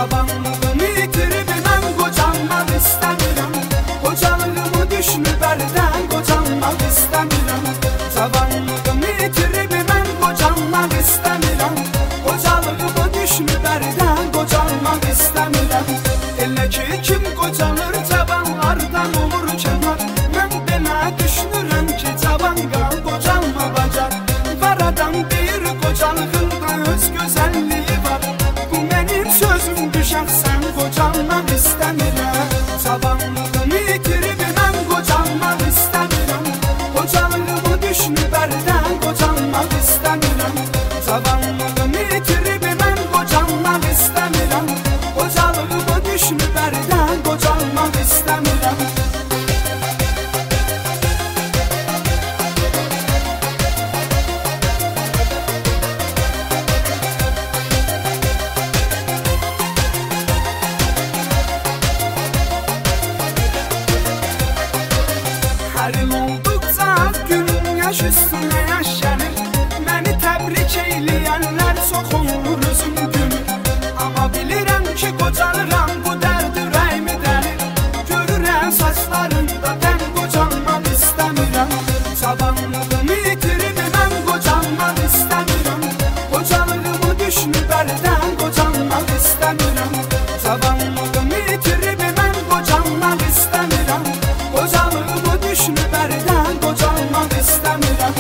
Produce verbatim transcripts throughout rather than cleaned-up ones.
Cavanlığımı itirib mən qocalmaq istəmirəm. Qocalığımı düşünüb əldən qocalmaq istəmirəm. Cavanlığımı itirib mən qocalmaq istəmirəm. Qocalığımı düşünüb əldən qocalmaq istəmirəm. Elə ki kim qocalır cavanlardan olur kənar. Mən demə düşünürəm ki cavan qal qocalma bacar. Var adam deyir qocalığında öz gözəlliyi var. Bu mənim sözümdür şəxsən qocalmaq istəmirəm. Cavanlığımı itirib mən qocalmaq istəmirəm. Qocalığımı düşünüb əldən qocalmaq istəmirəm. Cavanlığımı itirib mən qocalmaq istəmirəm. Qocalığımı düşünüb əldən qocalmaq istəmirəm. Hər il olduqca günün yaş üstünə yaş gəlir. Məni təbrik eyləyənlər çox olur özüm gülür. Amma bilirəm ki qocalıram, bu dərd ürəyimi dəlir. Görürəm saçlarında tən qocalmaq istəmirəm. Cavanlığımı itirib mən qocalmaq istəmirəm. Qocalığımı düşünüb əldən qocalmaq istəmirəm. Cavanlığımı itirib mən qocalmaq istəmirəm. Qocalığımı düşünüb əldən qocalmaq istəmirəm.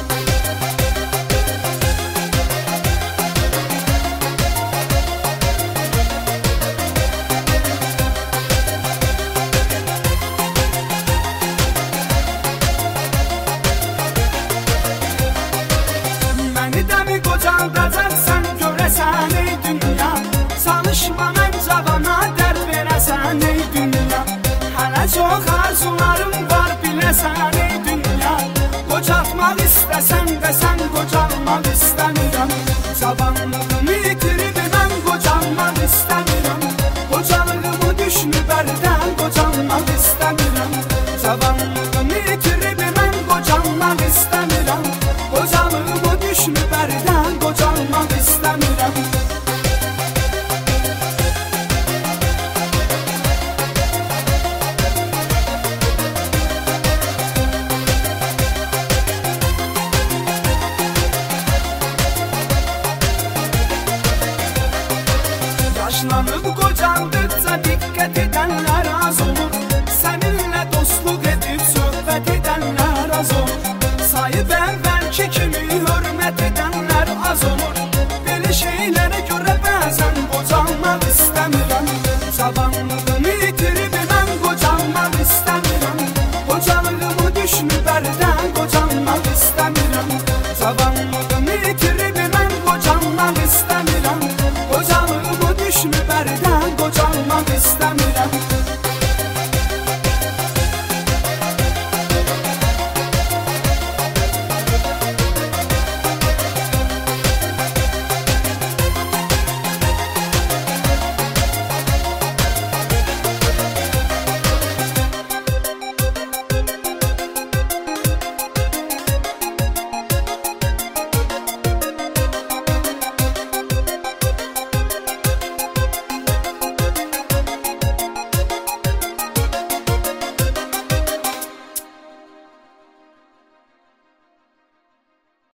Məni dəmi qocaldacaqsan görəsən ey dünya. Çalışma mən cavana dərd verəsən ey dünya. Hələ çox arzularım var biləsən ey dünya. Qocaltmaq istəsən də sən qocalmaq istəmirəm. Cavanlığımı itirib mən qocalmaq istəmirəm. Qocalığımı düşünüb əldən qocalmaq istəmirəm. Cavanlığımı itirib mən qocalmaq istəmirəm. Qocalığımı düşünüb əldən qocalmaq istəmirəm. Yaşlanıb qocaldıqca diqqət edənlər az olur. Səninlə dostluq edib söhbət edənlər az olur. Sayıb əvvəlki kimi hörmət edənlər az olur.